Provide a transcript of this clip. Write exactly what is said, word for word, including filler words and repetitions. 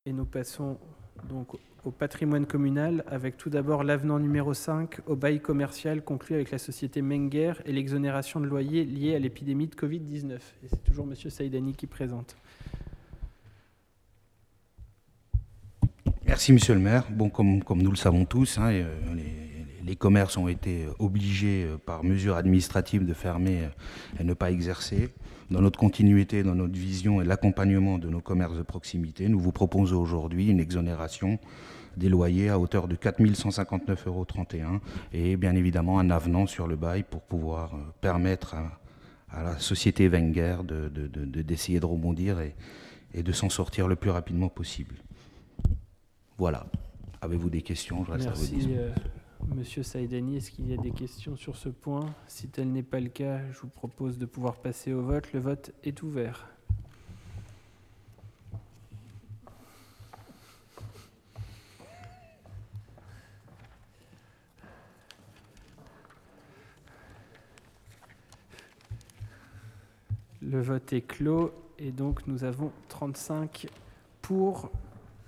Et nous passons donc au patrimoine communal avec tout d'abord l'avenant numéro cinq au bail commercial conclu avec la société Menger et l'exonération de loyer liée à l'épidémie de Covid dix-neuf. Et c'est toujours M. Saïdani qui présente. Merci Monsieur le maire. Bon, comme, comme nous le savons tous, hein, les, les commerces ont été obligés par mesure administrative de fermer et ne pas exercer. Dans notre continuité, dans notre vision et l'accompagnement de nos commerces de proximité, nous vous proposons aujourd'hui une exonération des loyers à hauteur de quatre mille cent cinquante-neuf euros trente et un et bien évidemment un avenant sur le bail pour pouvoir permettre à, à la société Wenger de, de, de, d'essayer de rebondir et, et de s'en sortir le plus rapidement possible. Voilà. Avez-vous des questions? Je reste Merci, à votre disposition. euh, Monsieur Saïdani. Est-ce qu'il y a des questions sur ce point? Si tel n'est pas le cas, je vous propose de pouvoir passer au vote. Le vote est ouvert. Le vote est clos et donc nous avons trente-cinq pour,